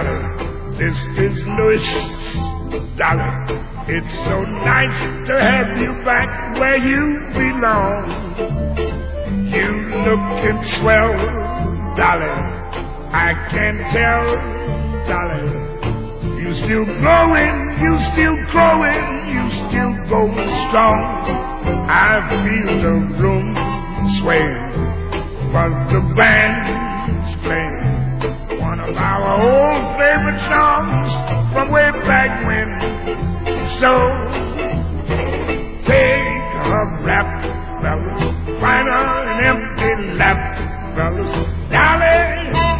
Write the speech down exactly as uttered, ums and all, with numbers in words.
Dolly, this is Louis. Dolly, it's so nice to have you back where you belong. You lookin' swell, Dolly, I can tell, Dolly. You still growing, you still growing, you still going strong. I feel the room sway, but the band's playing one of our old favorite songs from way back when. So take a rap, fellas, find her an empty lap, fellas. Dolly,